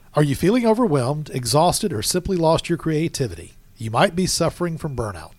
Are you feeling overwhelmed, exhausted, or simply lost your creativity? You might be suffering from burnout.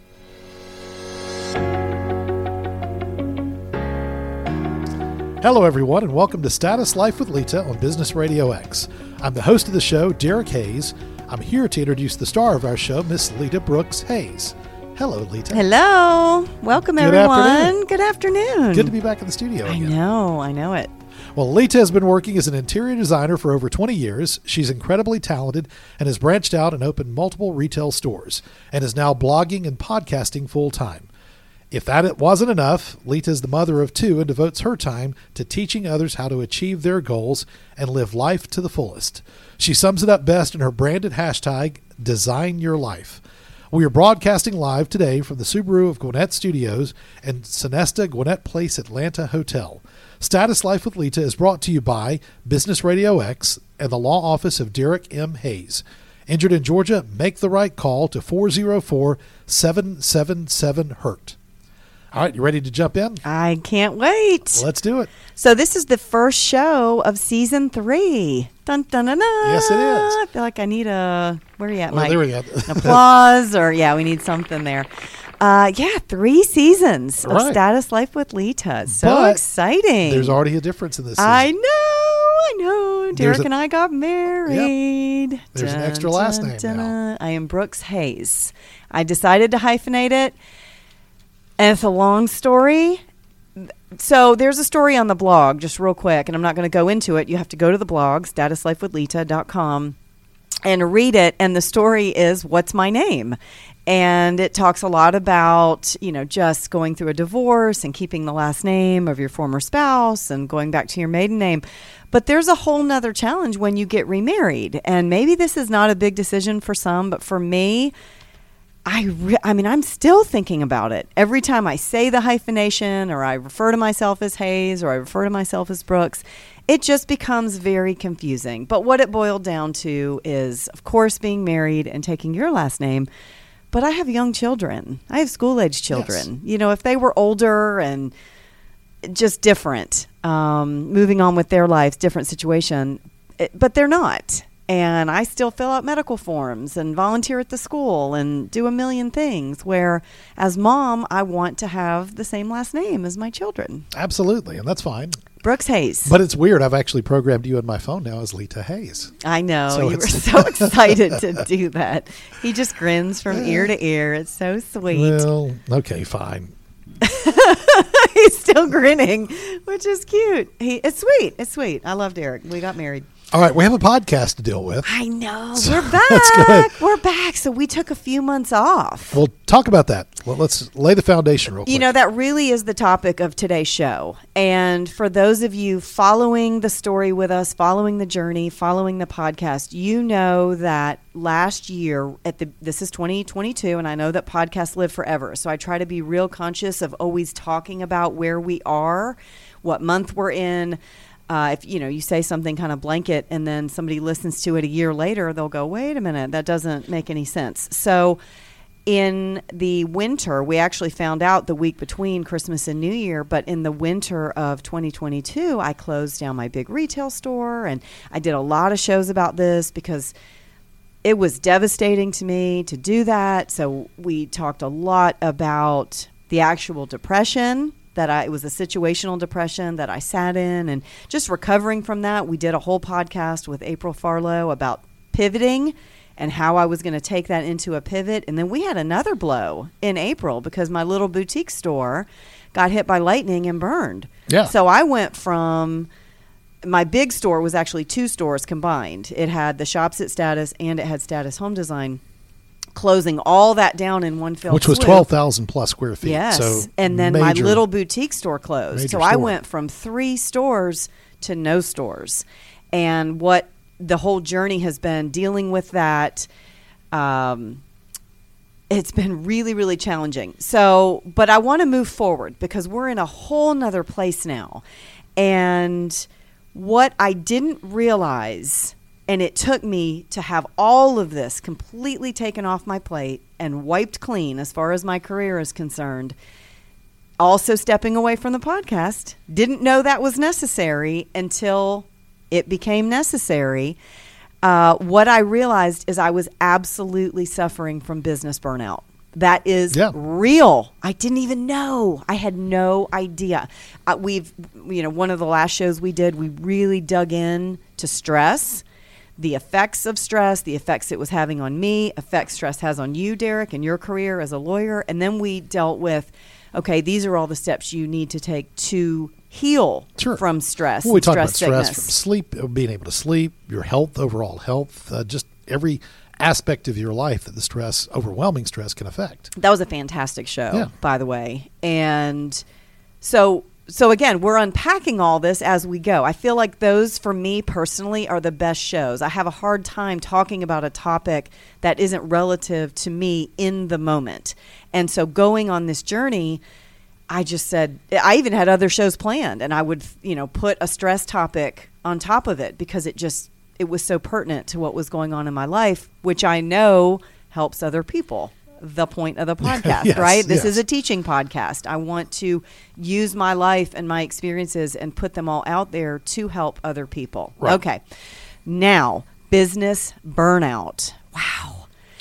Hello, everyone, and welcome to Status Life with Lita on Business Radio X. I'm the host of the show, Derek Hayes. I'm here to introduce the star of our show, Miss Lita Brooks Hayes. Hello, Lita. Hello. Welcome, everyone. Good afternoon. Good to be back in the studio again. I know it. Well, Lita has been working as an interior designer for over 20 years. She's incredibly talented and has branched out and opened multiple retail stores and is now blogging and podcasting full-time. If that wasn't enough, Lita is the mother of two and devotes her time to teaching others how to achieve their goals and live life to the fullest. She sums it up best in her branded hashtag, Design Your Life. We are broadcasting live today from the Subaru of Gwinnett Studios and Sonesta Gwinnett Place Atlanta Hotel. Status Life with Lita is brought to you by Business Radio X and the Law Office of Derek M. Hayes. Injured in Georgia? Make the right call to 404-777-HURT. All right, you ready to jump in? I can't wait. Let's do it. So this is the first show of season 3. Dun, dun, dun, dun. Yes, it is. I feel like I need where are you at, Well, Mike? there we go. Applause, or we need something there. 3 seasons of Right. Status Life with Lita. So But exciting. There's already a difference in this season. I know. Derek and I got married. Yep. There's an extra last name now. I am Brooks Hayes. I decided to hyphenate it. And it's a long story. So there's a story on the blog, just real quick, and I'm not going to go into it. You have to go to the blog, statuslifewithlita.com, and read it. And the story is, what's my name? And it talks a lot about, just going through a divorce and keeping the last name of your former spouse and going back to your maiden name. But there's a whole nother challenge when you get remarried. And maybe this is not a big decision for some, but for me, I'm still thinking about it. Every time I say the hyphenation, or I refer to myself as Hayes, or I refer to myself as Brooks, it just becomes very confusing. But what it boiled down to is, of course, being married and taking your last name. But I have young children. I have school-age children. Yes. If they were older and just different, moving on with their lives, different situation, but they're not. And I still fill out medical forms and volunteer at the school and do a million things where, as mom, I want to have the same last name as my children. Absolutely, and that's fine. Brooks Hayes. But it's weird. I've actually programmed you in my phone now as Lita Hayes. I know. You were so excited to do that. He just grins from ear to ear. It's so sweet. Well, okay, fine. He's still grinning, which is cute. It's sweet. It's sweet. I love Derek. We got married. All right, we have a podcast to deal with. I know. So we're back. That's good. We're back. So we took a few months off. We'll talk about that. Well, let's lay the foundation real quick. That really is the topic of today's show. And for those of you following the story with us, following the journey, following the podcast, you know that last year, this is 2022, and I know that podcasts live forever. So I try to be real conscious of always talking about where we are, what month we're in. If you say something kind of blanket and then somebody listens to it a year later, they'll go, wait a minute, that doesn't make any sense. So in the winter, we actually found out the week between Christmas and New Year, but in the winter of 2022, I closed down my big retail store, and I did a lot of shows about this because it was devastating to me to do that. So we talked a lot about the actual depression. It was a situational depression that I sat in and just recovering from that. We did a whole podcast with April Farlow about pivoting and how I was going to take that into a pivot. And then we had another blow in April because my little boutique store got hit by lightning and burned. Yeah. So I went from my big store was actually 2 stores combined. It had the Shops at Status and it had Status Home Design. Closing all that down in one fell swoop. Which was 12,000 plus square feet. Yes. So and then my little boutique store closed. So I went from 3 stores to no stores. And what the whole journey has been dealing with that, it's been really, really challenging. So, but I want to move forward because we're in a whole nother place now. And what I didn't realize, and it took me to have all of this completely taken off my plate and wiped clean as far as my career is concerned. Also stepping away from the podcast. Didn't know that was necessary until it became necessary. what I realized is I was absolutely suffering from business burnout. That is real. I didn't even know. I had no idea. One of the last shows we did, we really dug in to stress, the effects of stress, the effects it was having on me, effects stress has on you, Derek, and your career as a lawyer. And then we dealt with, okay, these are all the steps you need to take to heal from stress. Well, we talked about sickness. stress from sleep, being able to sleep, your health, overall health, just every aspect of your life that the stress, overwhelming stress, can affect. That was a fantastic show, by the way. And so again, we're unpacking all this as we go. I feel like those, for me personally, are the best shows. I have a hard time talking about a topic that isn't relative to me in the moment. And so going on this journey, I just said, I even had other shows planned, and I would, put a stress topic on top of it because it was so pertinent to what was going on in my life, which I know helps other people. The point of the podcast, right? This is a teaching podcast. I want to use my life and my experiences and put them all out there to help other people. Right. Okay. Now, business burnout. Wow.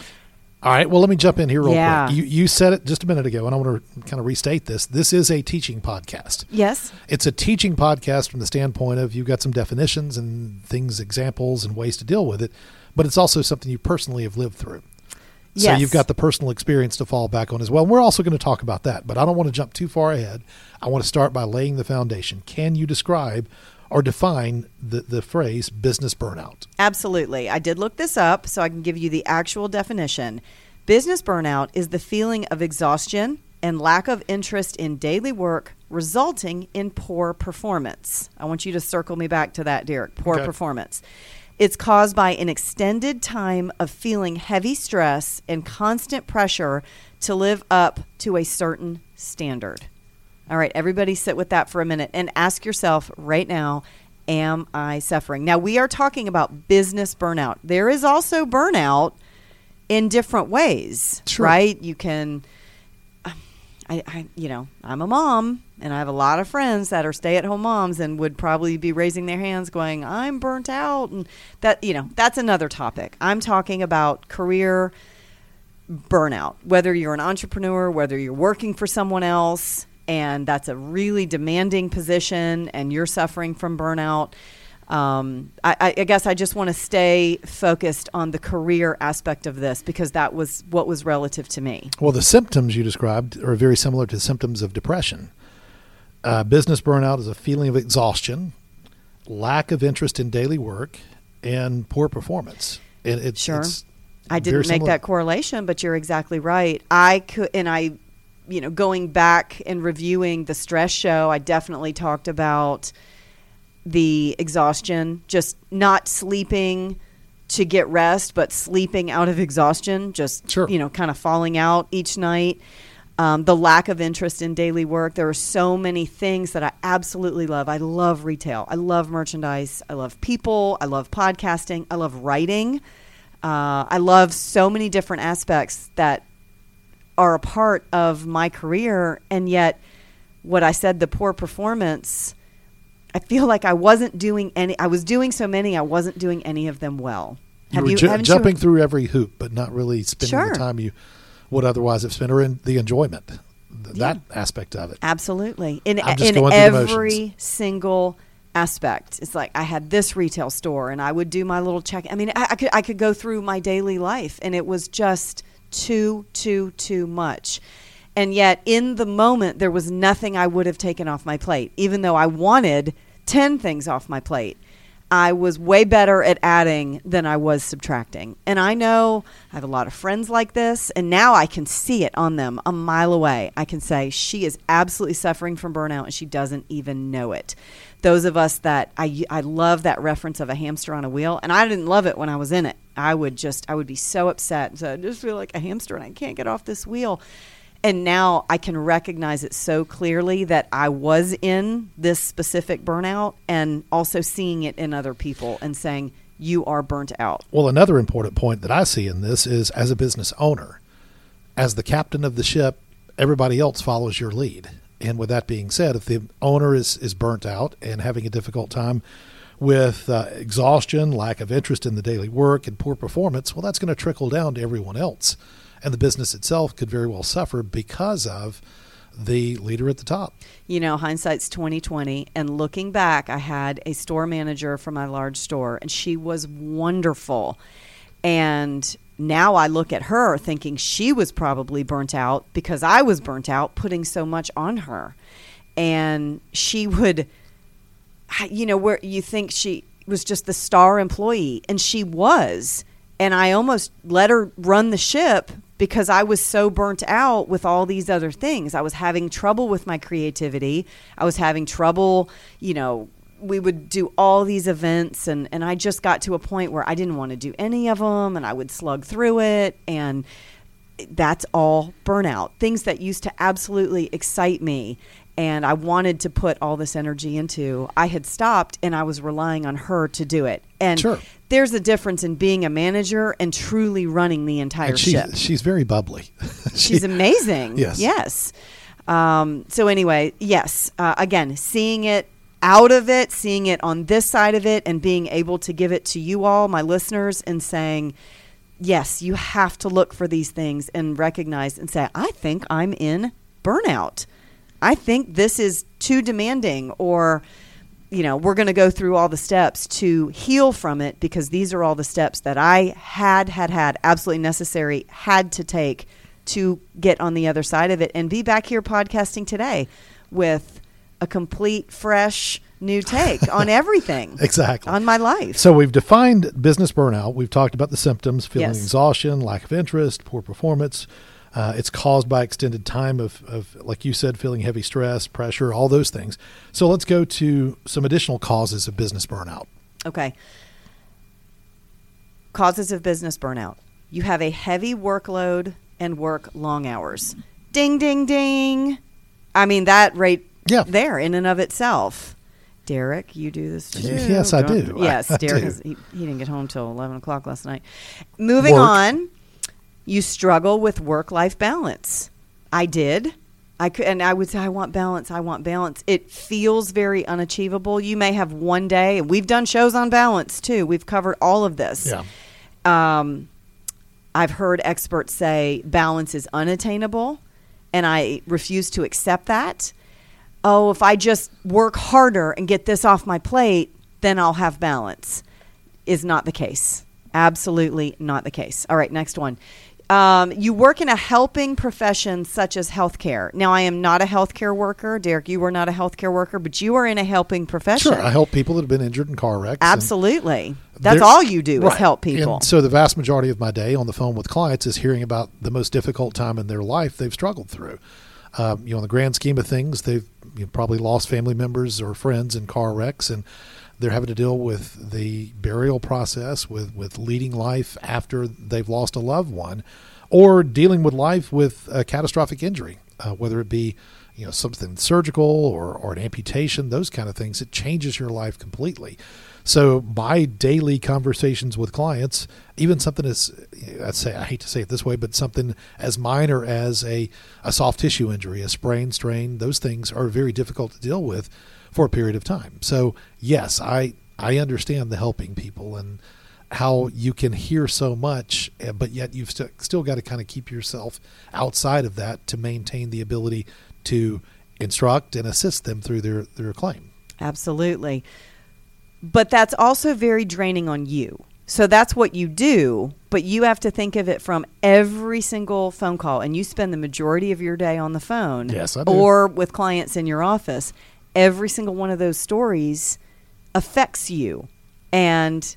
All right. Well, let me jump in here real quick. You said it just a minute ago, and I want to kind of restate this. This is a teaching podcast. Yes. It's a teaching podcast from the standpoint of you've got some definitions and things, examples, and ways to deal with it, but it's also something you personally have lived through. So you've got the personal experience to fall back on as well. And we're also going to talk about that, but I don't want to jump too far ahead. I want to start by laying the foundation. Can you describe or define the phrase business burnout? Absolutely. I did look this up so I can give you the actual definition. Business burnout is the feeling of exhaustion and lack of interest in daily work resulting in poor performance. I want you to circle me back to that, Derek. Poor performance. It's caused by an extended time of feeling heavy stress and constant pressure to live up to a certain standard. All right, everybody sit with that for a minute and ask yourself right now, am I suffering? Now, we are talking about business burnout. There is also burnout in different ways, right? You can, I'm a mom, and I have a lot of friends that are stay-at-home moms and would probably be raising their hands going, I'm burnt out. And that, that's another topic. I'm talking about career burnout, whether you're an entrepreneur, whether you're working for someone else, and that's a really demanding position and you're suffering from burnout. I guess I just want to stay focused on the career aspect of this because that was what was relative to me. Well, the symptoms you described are very similar to symptoms of depression. Business burnout is a feeling of exhaustion, lack of interest in daily work, and poor performance. I didn't make that correlation, but you're exactly right. Going back and reviewing the stress show, I definitely talked about the exhaustion, just not sleeping to get rest, but sleeping out of exhaustion, kind of falling out each night. The lack of interest in daily work. There are so many things that I absolutely love. I love retail. I love merchandise. I love people. I love podcasting. I love writing. I love so many different aspects that are a part of my career. And yet what I said, the poor performance, I feel like I wasn't doing any. I was doing so many. I wasn't doing any of them well. You were jumping through every hoop, but not really spending the time you would otherwise have spent, or in the enjoyment, that aspect of it. Absolutely. In every single aspect. It's like I had this retail store, and I would do my little check. I mean, I could go through my daily life, and it was just too much. And yet in the moment, there was nothing I would have taken off my plate, even though I wanted 10 things off my plate. I was way better at adding than I was subtracting. And I know I have a lot of friends like this, and now I can see it on them a mile away. I can say she is absolutely suffering from burnout, and she doesn't even know it. Those of us that I love that reference of a hamster on a wheel, and I didn't love it when I was in it. I would be so upset. So I just feel like a hamster, and I can't get off this wheel. And now I can recognize it so clearly that I was in this specific burnout, and also seeing it in other people and saying, you are burnt out. Well, another important point that I see in this is, as a business owner, as the captain of the ship, everybody else follows your lead. And with that being said, if the owner is burnt out and having a difficult time with exhaustion, lack of interest in the daily work, and poor performance, well, that's going to trickle down to everyone else. And the business itself could very well suffer because of the leader at the top. You know, hindsight's 20/20. And looking back, I had a store manager for my large store, and she was wonderful. And now I look at her thinking she was probably burnt out because I was burnt out putting so much on her. And she would, you know, where you think she was just the star employee, and she was. And I almost let her run the ship because I was so burnt out with all these other things. I was having trouble with my creativity. I was having trouble, you know, we would do all these events, and I just got to a point where I didn't want to do any of them, and I would slug through it. And that's all burnout. Things that used to absolutely excite me and I wanted to put all this energy into, I had stopped and I was relying on her to do it. And sure. There's a difference in being a manager and truly running the entire ship. She's very bubbly. She's amazing. Yes. So anyway, yes. Again, seeing it out of it, seeing it on this side of it, and being able to give it to you all, my listeners, and saying, yes, you have to look for these things and recognize and say, I think I'm in burnout. I think this is too demanding, or, you know, we're going to go through all the steps to heal from it, because these are all the steps that I had absolutely necessary, had to take to get on the other side of it and be back here podcasting today with a complete, fresh, new take on everything. Exactly. On my life. So we've defined business burnout. We've talked about the symptoms: feeling Yes. exhaustion, lack of interest, poor performance. It's caused by extended time of, like you said, feeling heavy stress, pressure, all those things. So let's go to some additional causes of business burnout. Okay. Causes of business burnout. You have a heavy workload and work long hours. Ding, ding, ding. I mean, that right there in and of itself. Derek, you do this too. Yes, I do. Yes, I Derek, do. He didn't get home till 11 o'clock last night. Moving Work. on, you struggle with work-life balance. I did. And I would say, I want balance. It feels very unachievable. You may have one day, and we've done shows on balance too. We've covered all of this. Yeah. I've heard experts say balance is unattainable, and I refuse to accept that. Oh, if I just work harder and get this off my plate, then I'll have balance. Is not the case. Absolutely not the case. All right, next one. You work in a helping profession such as healthcare. Now, I am not a healthcare worker. Derek, you are not a healthcare worker, but you are in a helping profession. Sure. I help people that have been injured in car wrecks. Absolutely. That's all you do is help people. And so the vast majority of my day on the phone with clients is hearing about the most difficult time in their life they've struggled through. In the grand scheme of things, they've probably lost family members or friends in car wrecks, and they're having to deal with the burial process, with leading life after they've lost a loved one, or dealing with life with a catastrophic injury, whether it be something surgical or an amputation, those kind of things. It changes your life completely. So my daily conversations with clients, even something as, I hate to say it this way, but something as minor as a soft tissue injury, a sprain, strain, those things are very difficult to deal with for a period of time. So yes, I understand the helping people and how you can hear so much, but yet you've still got to kind of keep yourself outside of that to maintain the ability to instruct and assist them through their claim. Absolutely. But that's also very draining on you. So that's what you do, but you have to think of it from every single phone call, and you spend the majority of your day on the phone. Yes, I do. Or with clients in your office. Every single one of those stories affects you and,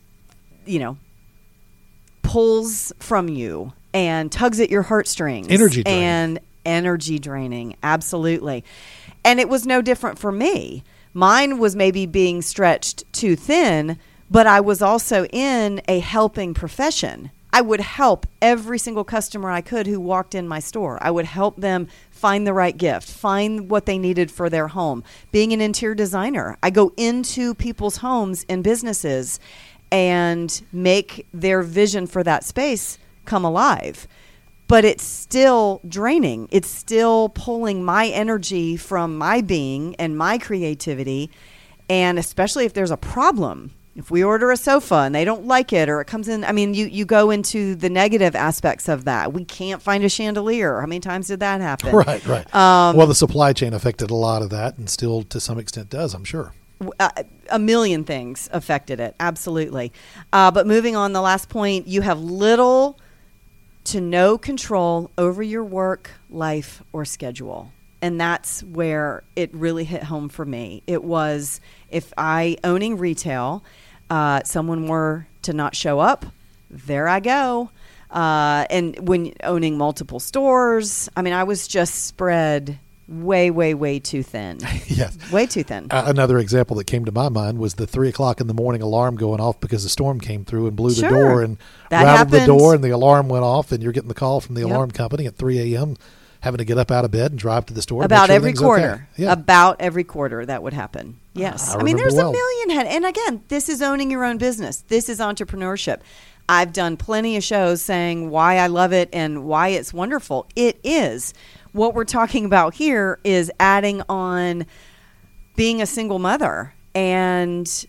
pulls from you and tugs at your heartstrings. Energy draining. And energy draining. Absolutely. And it was no different for me. Mine was maybe being stretched too thin, but I was also in a helping profession. I would help every single customer I could who walked in my store. I would help them find the right gift, find what they needed for their home. Being an interior designer, I go into people's homes and businesses and make their vision for that space come alive. But it's still draining. It's still pulling my energy from my being and my creativity. And especially if there's a problem. If we order a sofa and they don't like it, or it comes in, I mean, you go into the negative aspects of that. We can't find a chandelier. How many times did that happen? Right. Well, the supply chain affected a lot of that, and still to some extent does, I'm sure. A million things affected it. Absolutely. But moving on, the last point, you have little to no control over your work, life, or schedule. And that's where it really hit home for me. It was, if owning retail, someone were to not show up, there I go. And when owning multiple stores, I mean, I was just spread way too thin. Yes. Way too thin. Another example that came to my mind was the 3:00 in the morning alarm going off because the storm came through and blew the Sure. door and That rattled the happened. door, and the alarm went off, and you're getting the call from the Yep. alarm company at 3 a.m. having to get up out of bed and drive to the store. About every everything's quarter. Okay. Yeah. About every quarter that would happen. Yes. I I mean, there's remember a million. And again, this is owning your own business. This is entrepreneurship. I've done plenty of shows saying why I love it and why it's wonderful. It is. What we're talking about here is adding on being a single mother and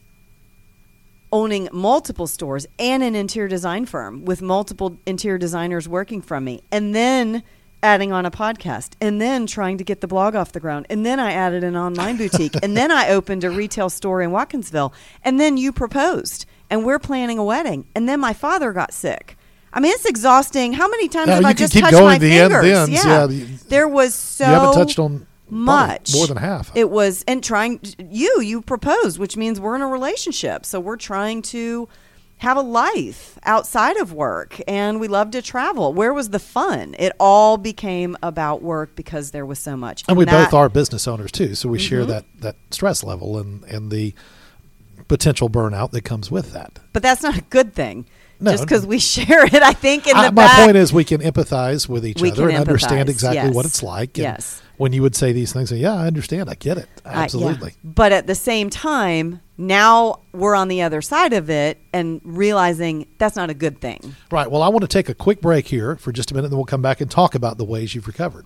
owning multiple stores and an interior design firm with multiple interior designers working from me, and then adding on a podcast, and then trying to get the blog off the ground, and then I added an online boutique, and then I opened a retail store in Watkinsville, and then you proposed, and we're planning a wedding, and then my father got sick. I mean, it's exhausting. How many times Yeah, have you I can just keep touched going my the fingers? ends. Yeah, There was so you haven't touched on much, more than half. It was, and you proposed, which means we're in a relationship, so we're trying to have a life outside of work, and we love to travel. Where was the fun? It all became about work because there was so much. And we that- both are business owners too, so we share that stress level and the potential burnout that comes with that. But that's not a good thing. No. Just because we share it, I think in the My back. point is we can empathize with each We other can and understand empathize, exactly what yes. it's like. And Yes. when you would say these things, yeah, I understand. I get it. Yeah. Absolutely. But at the same time, now we're on the other side of it and realizing that's not a good thing. Right. Well, I want to take a quick break here for just a minute, and then we'll come back and talk about the ways you've recovered.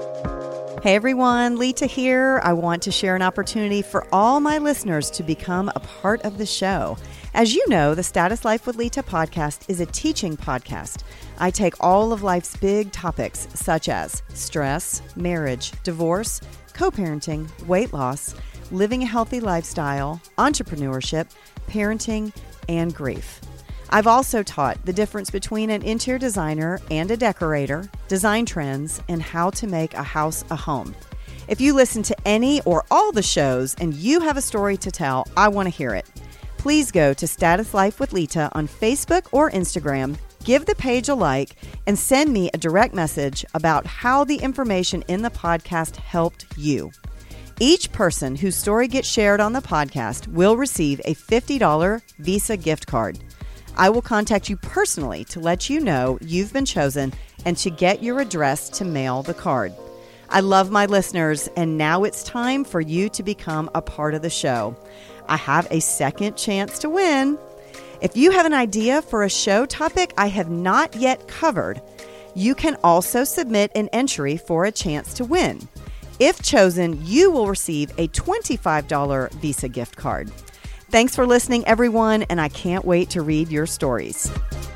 Hey everyone, Lita here. I want to share an opportunity for all my listeners to become a part of the show. As you know, the Status Life with Lita podcast is a teaching podcast. I take all of life's big topics such as stress, marriage, divorce, co-parenting, weight loss, living a healthy lifestyle, entrepreneurship, parenting, and grief. I've also taught the difference between an interior designer and a decorator, design trends, and how to make a house a home. If you listen to any or all the shows and you have a story to tell, I want to hear it. Please go to Status Life with Lita on Facebook or Instagram, give the page a like, and send me a direct message about how the information in the podcast helped you. Each person whose story gets shared on the podcast will receive a $50 Visa gift card. I will contact you personally to let you know you've been chosen and to get your address to mail the card. I love my listeners, and now it's time for you to become a part of the show. I have a second chance to win. If you have an idea for a show topic I have not yet covered, you can also submit an entry for a chance to win. If chosen, you will receive a $25 Visa gift card. Thanks for listening, everyone, and I can't wait to read your stories.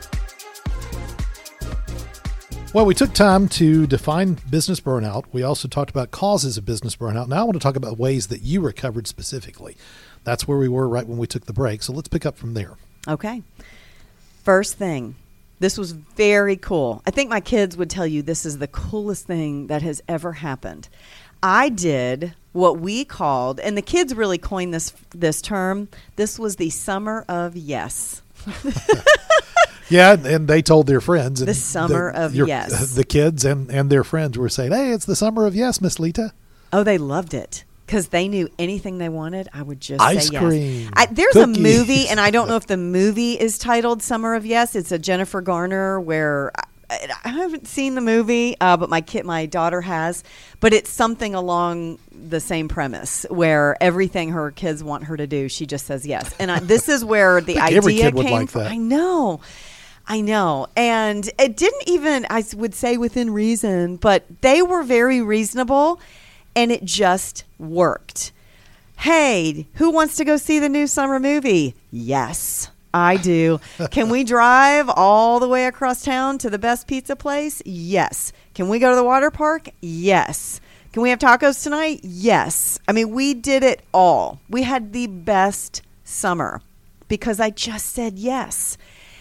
Well, we took time to define business burnout. We also talked about causes of business burnout. Now I want to talk about ways that you recovered specifically. That's where we were right when we took the break. So let's pick up from there. Okay. First thing, this was very cool. I think my kids would tell you this is the coolest thing that has ever happened. I did what we called, and the kids really coined this term, this was the summer of yes. Yeah, and they told their friends. And The summer of yes. The kids and their friends were saying, hey, it's the summer of yes, Miss Lita. Oh, they loved it because they knew anything they wanted, I would just Ice say yes. cream, There's cookies. a movie, and I don't know if the movie is titled Summer of Yes. It's a Jennifer Garner where I haven't seen the movie, but my daughter has. But it's something along the same premise where everything her kids want her to do, she just says yes. And this is where the I think every idea kid would came like from. that. I know. And it didn't even, I would say within reason, but they were very reasonable and it just worked. Hey, who wants to go see the new summer movie? Yes, I do. Can we drive all the way across town to the best pizza place? Yes. Can we go to the water park? Yes. Can we have tacos tonight? Yes. I mean, we did it all. We had the best summer because I just said yes.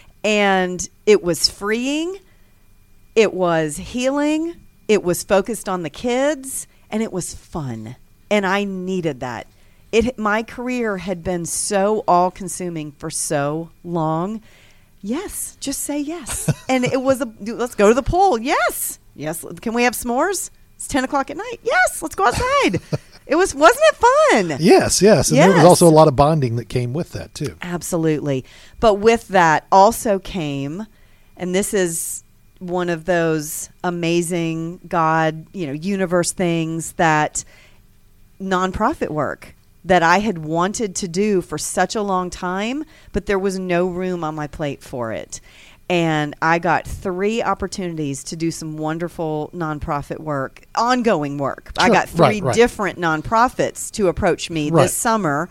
And it was freeing. It was healing. It was focused on the kids, and it was fun. And I needed that. My career had been so all-consuming for so long. Yes, just say yes. And it was let's go to the pool. Yes. Yes. Can we have s'mores? It's 10 o'clock at night. Yes, let's go outside. Wasn't it fun? Yes. And there was also a lot of bonding that came with that too. Absolutely. But with that also came, and this is one of those amazing God, universe things, that nonprofit work that I had wanted to do for such a long time, but there was no room on my plate for it. And I got 3 opportunities to do some wonderful nonprofit work, ongoing work. Sure. I got 3 different nonprofits to approach me this summer,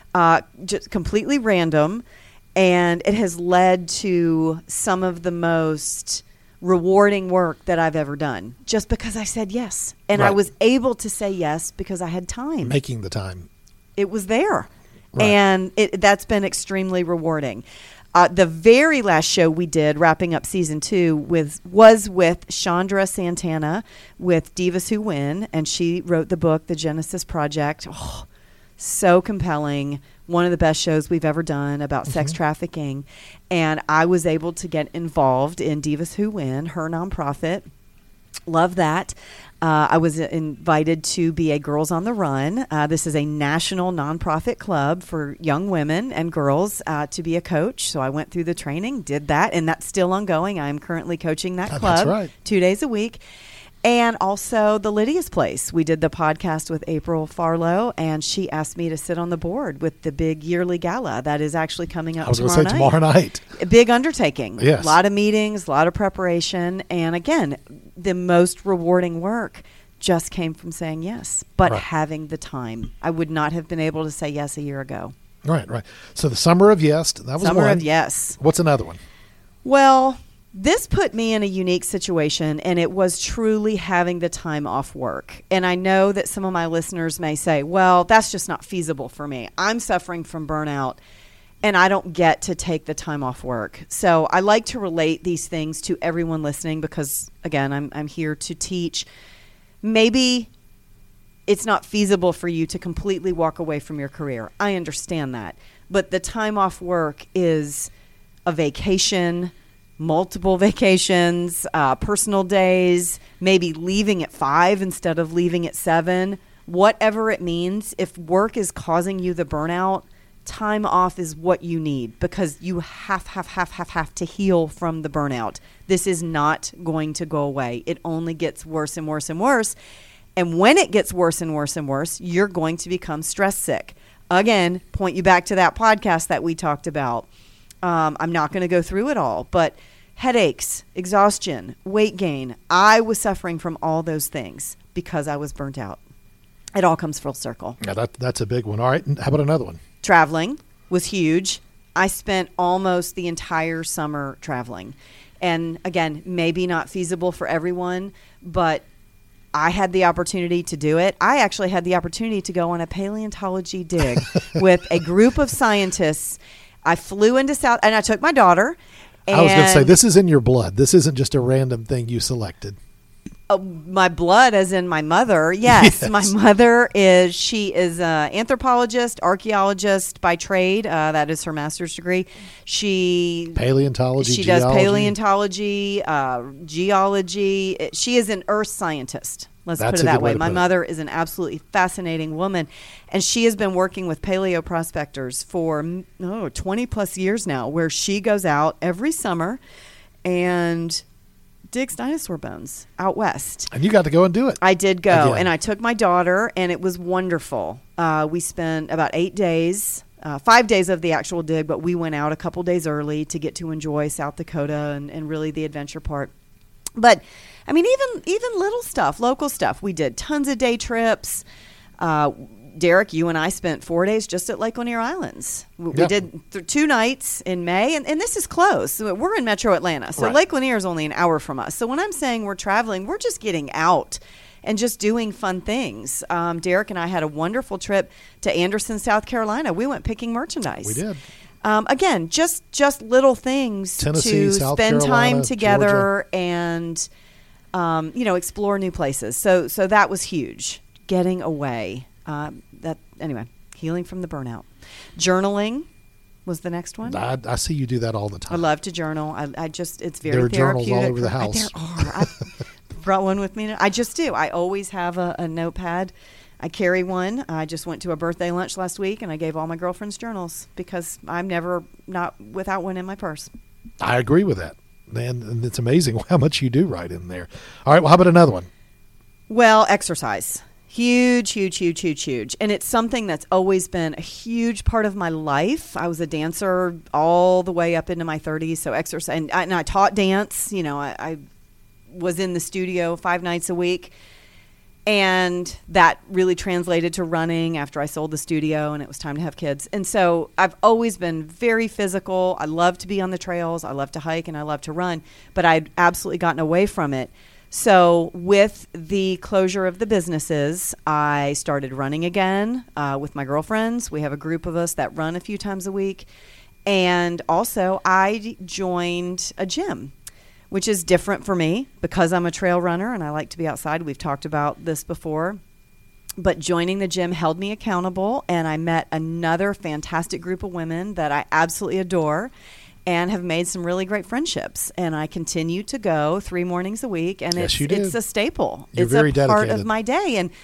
just completely random. And it has led to some of the most rewarding work that I've ever done, just because I said yes. And I was able to say yes because I had time. Making the time. It was there. And that's been extremely rewarding. The very last show we did, wrapping up season 2, was with Chandra Santana with Divas Who Win, and she wrote the book, The Genesis Project. Oh, so compelling. One of the best shows we've ever done about sex trafficking. And I was able to get involved in Divas Who Win, her nonprofit. Love that. I was invited to be a Girls on the Run. This is a national nonprofit club for young women and girls to be a coach. So I went through the training, did that, and that's still ongoing. I'm currently coaching that club 2 days a week. And also the Lydia's Place. We did the podcast with April Farlow, and she asked me to sit on the board with the big yearly gala that is actually coming up tomorrow night. Tomorrow night. A big undertaking. Yes. A lot of meetings, a lot of preparation. And again, the most rewarding work just came from saying yes, but having the time. I would not have been able to say yes a year ago. Right. So the Summer of Yes, that was Summer one. of Yes. What's another one? Well, this put me in a unique situation, and it was truly having the time off work. And I know that some of my listeners may say, well, that's just not feasible for me. I'm suffering from burnout, and I don't get to take the time off work. So I like to relate these things to everyone listening because, again, I'm here to teach. Maybe it's not feasible for you to completely walk away from your career. I understand that. But the time off work is a vacation, multiple vacations, personal days, maybe leaving at 5 instead of leaving at 7, whatever it means. If work is causing you the burnout, time off is what you need because you have to heal from the burnout. This is not going to go away. It only gets worse and worse and worse. And when it gets worse and worse and worse, you're going to become stress sick. Again, point you back to that podcast that we talked about. I'm not going to go through it all, but headaches, exhaustion, weight gain. I was suffering from all those things because I was burnt out. It all comes full circle. Yeah, that's a big one. All right. How about another one? Traveling was huge. I spent almost the entire summer traveling. And again, maybe not feasible for everyone, but I had the opportunity to do it. I actually had the opportunity to go on a paleontology dig with a group of scientists. I flew into South, and I took my daughter. I was going to say, this is in your blood. This isn't just a random thing you selected. My blood, as in my mother. Yes. My mother she is an anthropologist, archaeologist by trade. That is her master's degree. Paleontology, She does paleontology, geology. She is an earth scientist. Let's put it that way. My mother is an absolutely fascinating woman, and she has been working with paleo prospectors for 20 plus years now, where she goes out every summer and digs dinosaur bones out west. And you got to go and do it. I did go, and I took my daughter, and it was wonderful. We spent about 8 days, 5 days of the actual dig, but we went out a couple days early to get to enjoy South Dakota and really the adventure part. But I mean, even little stuff, local stuff. We did tons of day trips. Derek, you and I spent 4 days just at Lake Lanier Islands. We Yeah. did 2 nights in May, and this is close. So we're in Metro Atlanta, so Right. Lake Lanier is only an hour from us. So when I'm saying we're traveling, we're just getting out and just doing fun things. Derek and I had a wonderful trip to Anderson, South Carolina. We went picking merchandise. We did. Again, just little things Tennessee, to South spend Carolina, time together and explore new places. So that was huge. Getting away. Anyway, healing from the burnout. Journaling was the next one. I see you do that all the I time. love to journal. It's very There are journals therapeutic. all over the house. There are. I brought one with me. I just do. I always have a notepad. I carry one. I just went to a birthday lunch last week, and I gave all my girlfriends journals because I'm never not without one in my purse. I agree with that. And it's amazing how much you do write in there. All right, well, how about another one? Well, exercise. Huge, huge, huge, huge, huge. And it's something that's always been a huge part of my life. I was a dancer all the way up into my 30s. So exercise. And I taught dance. I was in the studio 5 nights a week. And that really translated to running after I sold the studio and it was time to have kids. And so I've always been very physical. I love to be on the trails. I love to hike and I love to run. But I'd absolutely gotten away from it. So with the closure of the businesses, I started running again with my girlfriends. We have a group of us that run a few times a week. And also I joined a gym, which is different for me because I'm a trail runner and I like to be outside. We've talked about this before. But joining the gym held me accountable, and I met another fantastic group of women that I absolutely adore and have made some really great friendships. And I continue to go 3 mornings a week, and Yes, you do. it's a staple. You're it's very a part dedicated. of my day. And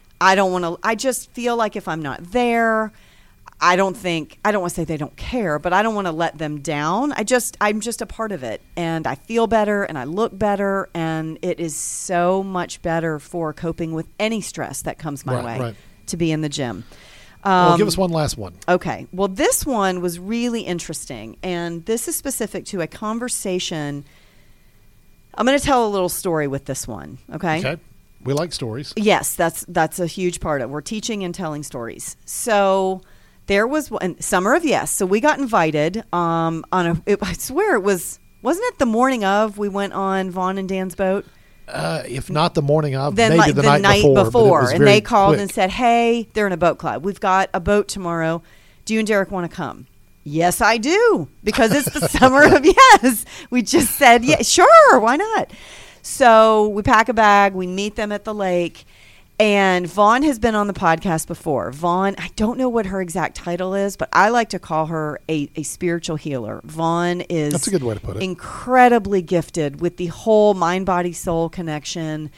I just feel like if I'm not there, I don't want to say they don't care, but I don't want to let them down. I'm just a part of it, and I feel better and I look better, and it is so much better for coping with any stress that comes my way to be in the gym. Well, give us one last one. Okay. Well, this one was really interesting, and this is specific to a conversation. I'm going to tell a little story with this one. Okay. We like stories. Yes, that's a huge part of it. We're teaching and telling stories. So there was one, Summer of Yes. So we got invited I swear it wasn't it the morning of we went on Vaughn and Dan's boat? If not the morning of, Then maybe the night before. But it was and very they called quick. and said, hey, they're in a boat club. We've got a boat tomorrow. Do you and Derek want to come? Yes, I do, because it's the Summer of Yes. We just said, yeah, sure, why not? So we pack a bag. We meet them at the lake. And Vaughn has been on the podcast before. Vaughn, I don't know what her exact title is, but I like to call her a spiritual healer. Vaughn is That's a good way to put it. Incredibly gifted with the whole mind, body, soul connection.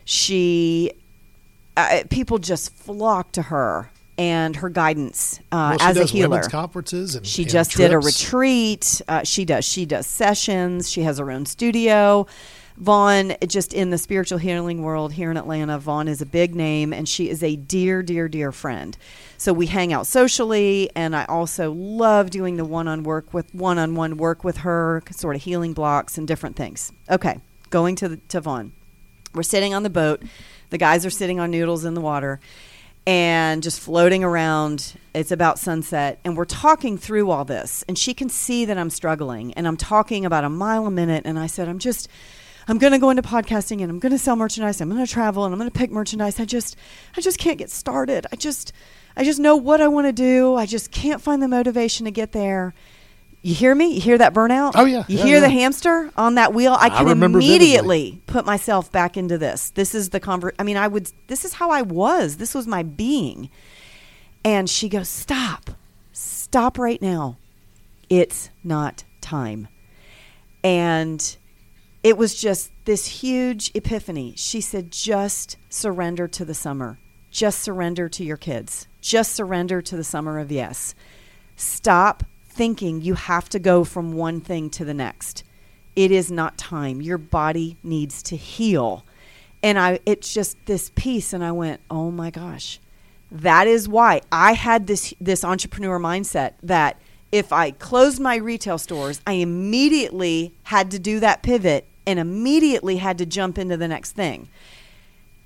People just flock to her and her guidance Well, she as a does healer. women's conferences and She and just did a trips. retreat. She does sessions. She has her own studio. Vaughn, just in the spiritual healing world here in Atlanta, Vaughn is a big name, and she is a dear, dear, dear friend. So we hang out socially, and I also love doing the one-on-one work with her, sort of healing blocks and different things. Okay, going to Vaughn. We're sitting on the boat. The guys are sitting on noodles in the water and just floating around. It's about sunset, and we're talking through all this, and she can see that I'm struggling, and I'm talking about a mile a minute, and I said, I'm going to go into podcasting, and I'm going to sell merchandise. I'm going to travel, and I'm going to pick merchandise. I just can't get started. I just know what I want to do. I just can't find the motivation to get there. You hear me? You hear that burnout? Oh, yeah. You Yeah, hear yeah. the hamster on that wheel? I can remember immediately put myself back into this. This is this is how I was. This was my being. And she goes, stop right now. It's not time. And it was just this huge epiphany. She said, just surrender to the summer. Just surrender to your kids. Just surrender to the Summer of Yes. Stop thinking you have to go from one thing to the next. It is not time. Your body needs to heal. And it's just this piece, and I went, oh my gosh. That is why I had this entrepreneur mindset that if I closed my retail stores, I immediately had to do that pivot and immediately had to jump into the next thing.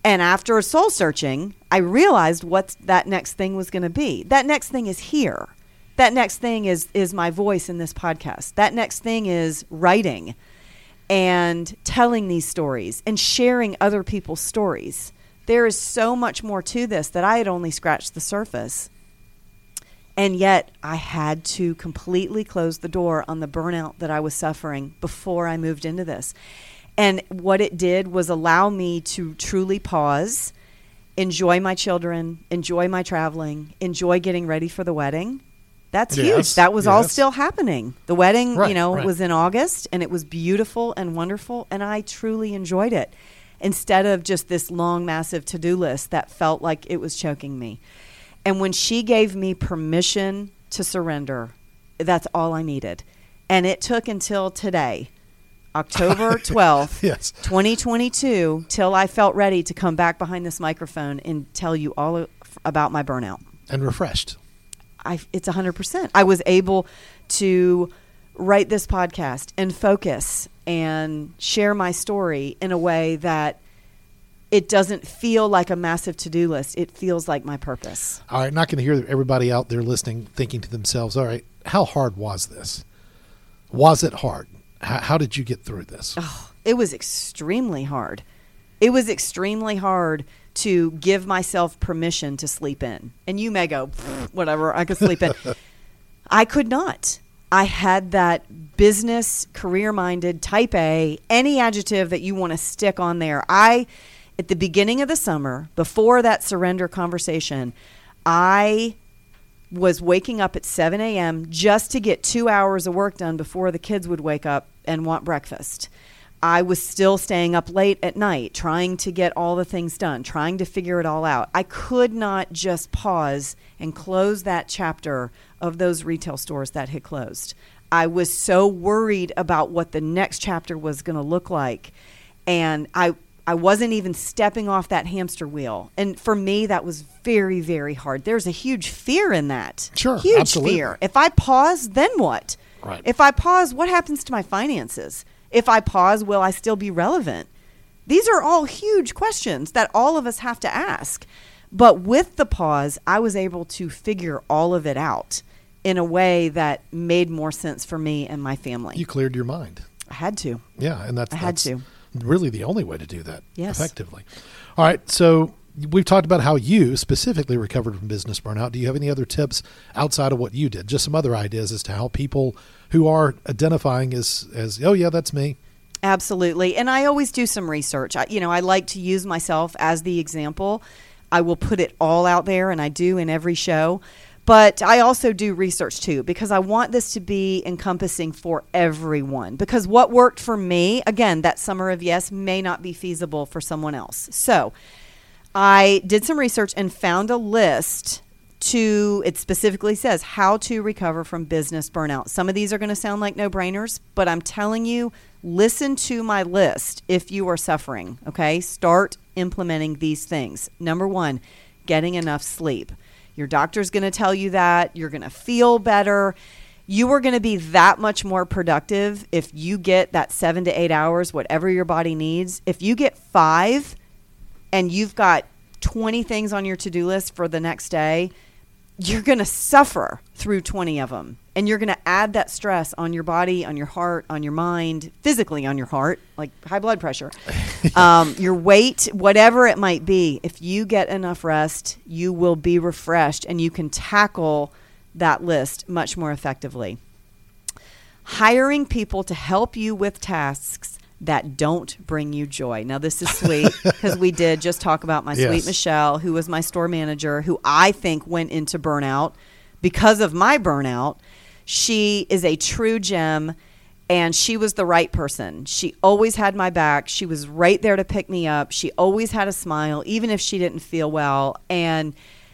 And after soul searching, I realized what that next thing was going to be. That next thing is here. That next thing is my voice in this podcast. That next thing is writing and telling these stories and sharing other people's stories. There is so much more to this that I had only scratched the surface. And yet I had to completely close the door on the burnout that I was suffering before I moved into this. And what it did was allow me to truly pause, enjoy my children, enjoy my traveling, enjoy getting ready for the wedding. That's huge. That was all still happening. The wedding, was in August, and it was beautiful and wonderful, and I truly enjoyed it instead of just this long, massive to-do list that felt like it was choking me. And when she gave me permission to surrender, that's all I needed. And it took until today, October 12th, 2022, till I felt ready to come back behind this microphone and tell you all about my burnout. And refreshed. It's 100%. I was able to write this podcast and focus and share my story in a way that it doesn't feel like a massive to-do list. It feels like my purpose. All right, not going to hear everybody out there listening thinking to themselves, all right, how hard was this? Was it hard? How did you get through this? Oh, it was extremely hard. It was extremely hard to give myself permission to sleep in. And you may go, whatever, I could sleep in. I could not. I had that business, career-minded, type A, any adjective that you want to stick on there. At the beginning of the summer, before that surrender conversation, I was waking up at 7 a.m. just to get 2 hours of work done before the kids would wake up and want breakfast. I was still staying up late at night, trying to get all the things done, trying to figure it all out. I could not just pause and close that chapter of those retail stores that had closed. I was so worried about what the next chapter was going to look like. And I wasn't even stepping off that hamster wheel. And for me, that was very, very hard. There's a huge fear in that. Sure, huge absolutely. Fear. If I pause, then what? Right. If I pause, what happens to my finances? If I pause, will I still be relevant? These are all huge questions that all of us have to ask. But with the pause, I was able to figure all of it out in a way that made more sense for me and my family. You cleared your mind. I had to. Yeah, and that's to. Really the only way to do that effectively. All right, so we've talked about how you specifically recovered from business burnout. Do you have any other tips outside of what you did? Just some other ideas as to how people who are identifying as oh, yeah, that's me. Absolutely. And I always do some research. I like to use myself as the example. I will put it all out there, and I do in every show. But I also do research too, because I want this to be encompassing for everyone. Because what worked for me, again, that summer of yes, may not be feasible for someone else. So I did some research and found a list it specifically says how to recover from business burnout. Some of these are going to sound like no-brainers, but I'm telling you, listen to my list if you are suffering, okay? Start implementing these things. Number 1, getting enough sleep. Your doctor's going to tell you that. You're going to feel better. You are going to be that much more productive if you get that 7 to 8 hours, whatever your body needs. If you get 5 and you've got 20 things on your to-do list for the next day, you're going to suffer through 20 of them. And you're going to add that stress on your body, on your heart, on your mind, physically on your heart, like high blood pressure, your weight, whatever it might be. If you get enough rest, you will be refreshed and you can tackle that list much more effectively. Hiring people to help you with tasks that don't bring you joy. Now, this is sweet because we did just talk about my sweet Michelle, who was my store manager, who I think went into burnout because of my burnout. She is a true gem, and she was the right person. She always had my back. She was right there to pick me up. She always had a smile, even if she didn't feel well. And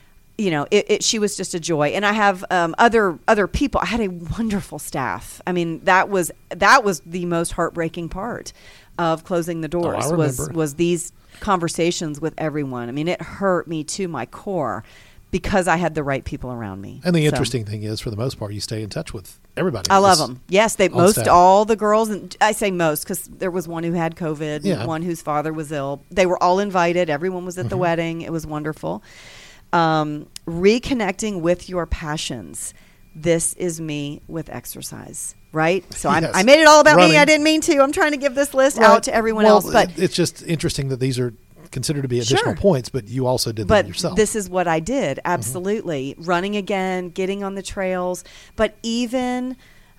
she was just a joy. And I have other people. I had a wonderful staff. I mean, that was the most heartbreaking part of closing the doors was these conversations with everyone. I mean, it hurt me to my core because I had the right people around me. And the interesting thing is, for the most part, you stay in touch with everybody. I love was them. Yes, on most staff. all the girls, and I say most because there was one who had COVID, Yeah. and one whose father was ill. They were all invited. Everyone was at the wedding. It was wonderful. Reconnecting with your passions. This is me with exercise, right? So Yes. I made it all about Running. me. I didn't mean to. I'm trying to give this list Right. out to everyone Well, else, but it's just interesting that these are considered to be additional Sure. points, but you also did them but yourself. this is what I did. Absolutely. Running again, getting on the trails, but even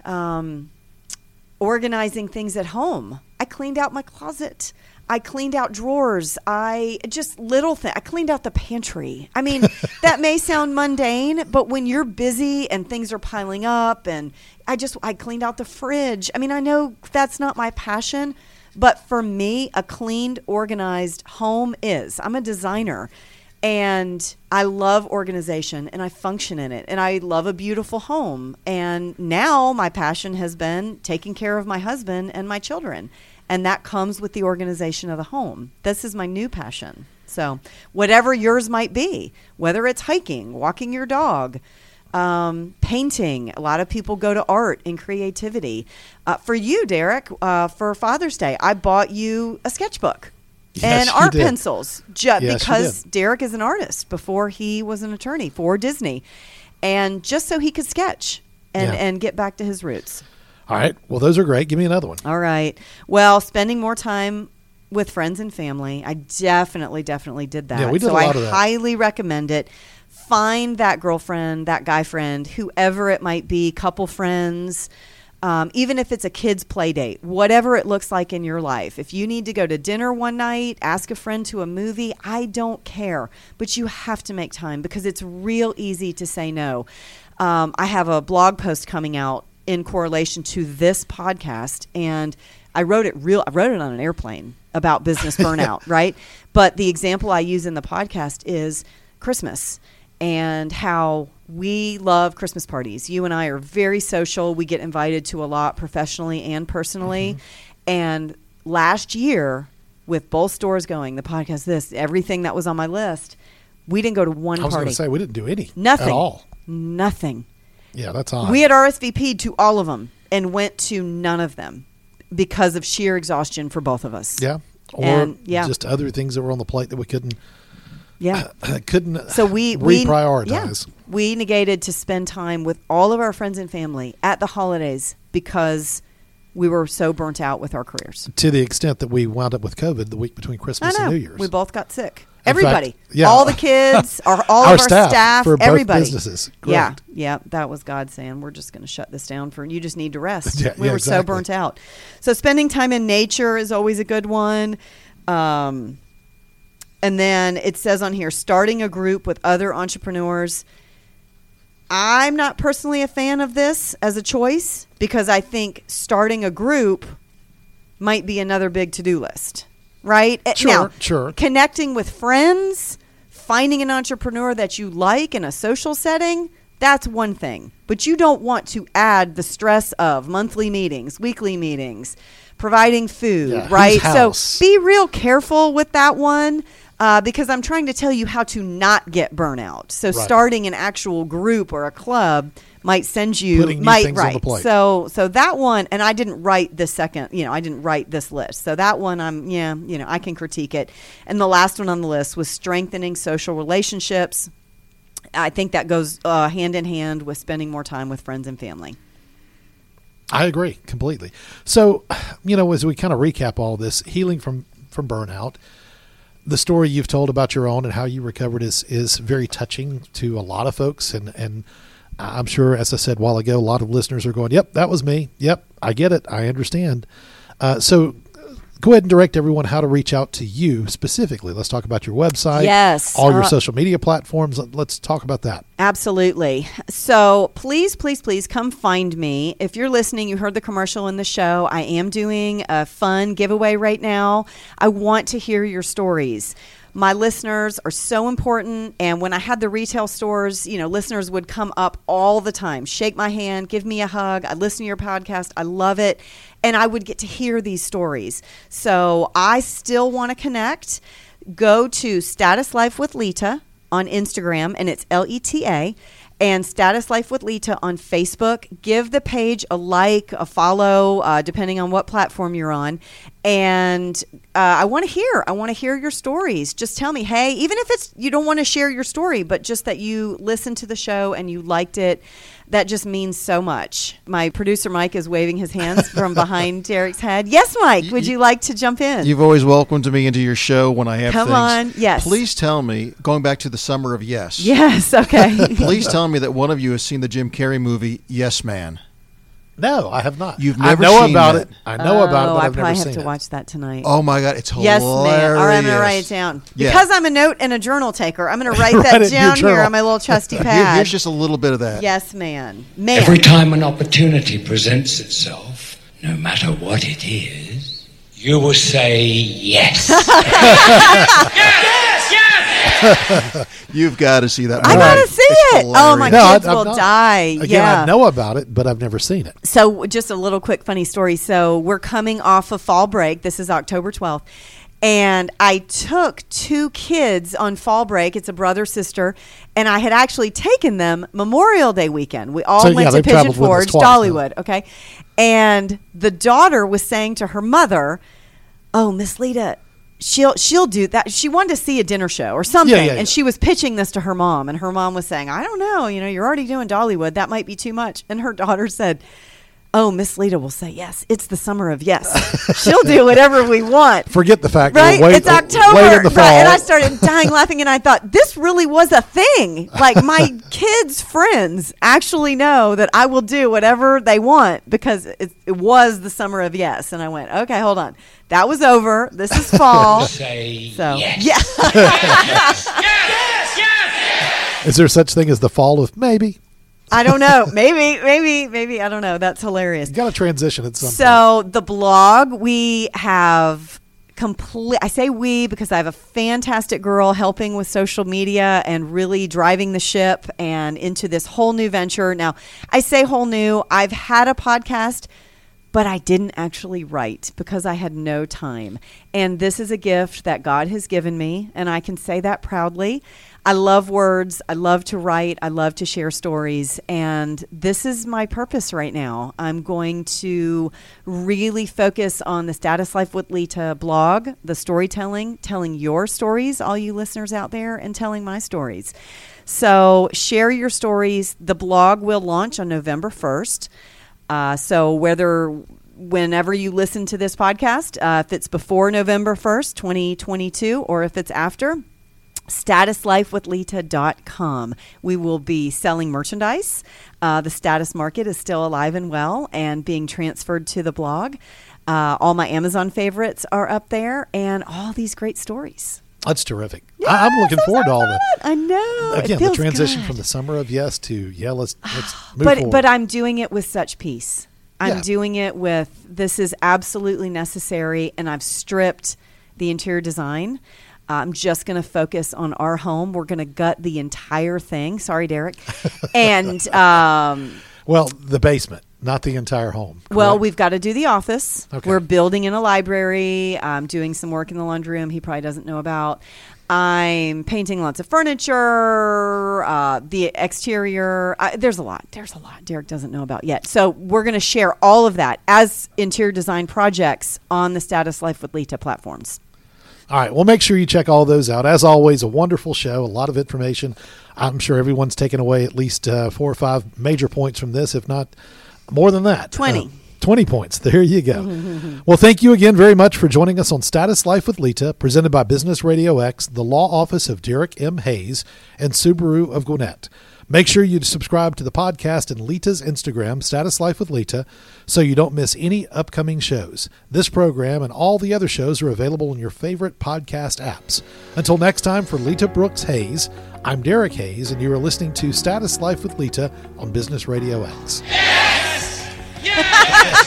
organizing things at home. I cleaned out my closet. I cleaned out drawers. I cleaned out the pantry. I mean, that may sound mundane, but when you're busy and things are piling up, and I cleaned out the fridge. I mean, I know that's not my passion, but for me, a cleaned, organized home is. I'm a designer, and I love organization, and I function in it, and I love a beautiful home. And now my passion has been taking care of my husband and my children, and that comes with the organization of the home. This is my new passion. So whatever yours might be, whether it's hiking, walking your dog, painting. A lot of people go to art and creativity. For you, Derek, for Father's Day, I bought you a sketchbook Yes, and you art did. pencils Yes, you because did. Derek is an artist before he was an attorney for Disney, and just so he could sketch Yeah. and get back to his roots. All right. Well, those are great. Give me another one. All right. Well, spending more time with friends and family. I definitely did that. Yeah, we did so a lot of I that. highly recommend it. Find that girlfriend, that guy friend, whoever it might be, couple friends, even if it's a kid's play date, whatever it looks like in your life. If you need to go to dinner one night, ask a friend to a movie, I don't care. But you have to make time because it's real easy to say no. I have a blog post coming out in correlation to this podcast, and I wrote it on an airplane about business burnout, right? But the example I use in the podcast is Christmas and how we love Christmas parties. You and I are very social. We get invited to a lot professionally and personally. And last year, with both stores going, the podcast, everything that was on my list, we didn't go to one I was going party. to say we didn't do any. Nothing. At all. Nothing. Yeah, that's odd. We had RSVP'd to all of them and went to none of them because of sheer exhaustion for both of us. Yeah. Or And, yeah. just other things that were on the plate that we couldn't Yeah. so we reprioritize. we negated to spend time with all of our friends and family at the holidays because we were so burnt out with our careers. To the extent that we wound up with COVID the week between Christmas I know. and New Year's. We both got sick. In Everybody. fact, yeah. All the kids, all Our of our staff, for both everybody. businesses. Yeah. Correct. Yeah. That was God saying, we're just going to shut this down you just need to rest. Yeah, we yeah, were so exactly. burnt out. So spending time in nature is always a good one. And then it says on here, starting a group with other entrepreneurs. I'm not personally a fan of this as a choice because I think starting a group might be another big to-do list, right? Sure. Connecting with friends, finding an entrepreneur that you like in a social setting, that's one thing. But you don't want to add the stress of monthly meetings, weekly meetings, providing food, Yeah, right? whose house? So be real careful with that one. Because I'm trying to tell you how to not get burnout. So Right. starting an actual group or a club might send you Putting new things on the plate. So that one, and I didn't write this I didn't write this list. So that one, I can critique it. And the last one on the list was strengthening social relationships. I think that goes hand in hand with spending more time with friends and family. I agree completely. So, as we kind of recap all this, healing from burnout, the story you've told about your own and how you recovered is very touching to a lot of folks. And I'm sure, as I said a while ago, a lot of listeners are going, yep, that was me. Yep, I get it. I understand. So go ahead and direct everyone how to reach out to you specifically. Let's talk about your website. Yes. All your social media platforms. Let's talk about that. Absolutely. So please come find me. If you're listening, you heard the commercial in the show. I am doing a fun giveaway right now. I want to hear your stories. My listeners are so important. And when I had the retail stores, listeners would come up all the time, shake my hand, give me a hug. I listen to your podcast. I love it. And I would get to hear these stories. So I still want to connect. Go to Status Life with Lita on Instagram, and it's LETA. and Status Life with Lita on Facebook. Give the page a like, a follow, depending on what platform you're on. And I want to hear your stories. Just tell me, hey, even if it's you don't want to share your story, but just that you listened to the show and you liked it, that just means so much. My producer Mike is waving his hands from behind Derek's head. Yes, Mike, would you like to jump in? You've always welcomed me into your show when I have Come things. on, yes. Please tell me, going back to the summer of Yes. Yes, okay. Please tell me that one of you has seen the Jim Carrey movie Yes Man. No, I have not. You've never I know seen about that. it. I know about it, but I I've never probably seen have to it. watch that tonight. Oh my God, it's hilarious. Yes, ma'am. All right, I'm going to write it down. Yeah. Because I'm a note and a journal taker, I'm going to write Write that it in your down here journal. on my little trusty pad. Here's just a little bit of that. Yes, man. Every time an opportunity presents itself, no matter what it is, you will say yes. You've got to see that. I movie. got to see It's it. Oh, my hilarious. kids I've will not. die. Again, Yeah. I know about it, but I've never seen it. So just a little quick funny story. So we're coming off of fall break. This is October 12th. And I took 2 kids on fall break. It's a brother, sister. And I had actually taken them Memorial Day weekend. We all So, went yeah, to they've Pigeon traveled with us Forge, twice now. Dollywood. Okay. And the daughter was saying to her mother, oh, Miss Lita, she'll do that. She wanted to see a dinner show or something. Yeah. And she was pitching this to her mom. And her mom was saying, I don't know. You're already doing Dollywood. That might be too much. And her daughter said, oh, Miss Lita will say yes. It's the summer of yes. She'll do whatever we want. Forget the fact Right? that It's October. late in the fall. Right? And I started dying laughing, and I thought, this really was a thing. Like, my kids' friends actually know that I will do whatever they want because it was the summer of yes. And I went, okay, hold on. That was over. This is fall. Say So, yes. yeah. Is there such thing as the fall of maybe? I don't know. Maybe. I don't know. That's hilarious. You got to transition at some point. So the blog, we have I say we because I have a fantastic girl helping with social media and really driving the ship and into this whole new venture. Now, I say whole new. I've had a podcast, but I didn't actually write because I had no time. And this is a gift that God has given me, and I can say that proudly. I love words. I love to write. I love to share stories. And this is my purpose right now. I'm going to really focus on the Status Life with Lita blog, the storytelling, telling your stories, all you listeners out there, and telling my stories. So share your stories. The blog will launch on November 1st. So whenever you listen to this podcast, if it's before November 1st, 2022, or if it's after, statuslifewithlita.com. We will be selling merchandise. The Status Market is still alive and well and being transferred to the blog. All my Amazon favorites are up there and all these great stories. That's terrific. Yes, I'm looking that forward to sounds all that. good. I know. Again, it the feels transition good. from the summer of yes to let's move forward. But I'm doing it with such peace. I'm Yeah. doing it with this is absolutely necessary, and I've stripped the interior design. I'm just going to focus on our home. We're going to gut the entire thing. Sorry, Derek. And Well, the basement, not the entire home. well, correct? we've got to do the office. Okay. We're building in a library. I'm doing some work in the laundry room he probably doesn't know about. I'm painting lots of furniture, the exterior. There's a lot. Derek doesn't know about yet. So we're going to share all of that as interior design projects on the Status Life with Lita platforms. All right. Well, make sure you check all those out. As always, a wonderful show, a lot of information. I'm sure everyone's taken away at least 4 or 5 major points from this, if not more than that. 20. 20 points. There you go. Well, thank you again very much for joining us on Status Life with Lita, presented by Business Radio X, the law office of Derek M. Hayes, and Subaru of Gwinnett. Make sure you subscribe to the podcast and Lita's Instagram, Status Life with Lita, so you don't miss any upcoming shows. This program and all the other shows are available in your favorite podcast apps. Until next time, for Lita Brooks Hayes, I'm Derek Hayes, and you are listening to Status Life with Lita on Business Radio X. Yes!